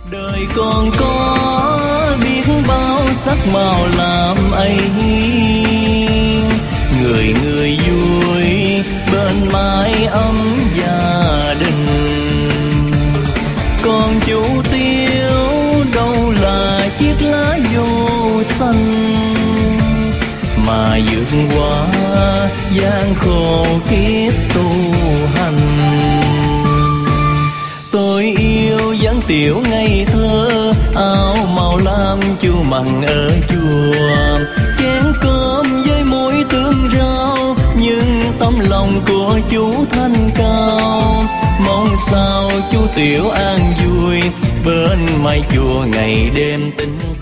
Đời còn có biết bao sắc màu làm ấy, người người vui bên mái ấm gia đình. Còn chủ tiêu đâu là chiếc lá vô xanh, mà vượt qua gian khổ kiếp tu hành. Tôi yêu dáng tiểu ngây thơ, áo màu lam chu mặn ở chùa, chén cơm với muối tương rau, nhưng tấm lòng của chú thanh cao. Mong sao chú tiểu an vui bên mái chùa ngày đêm tính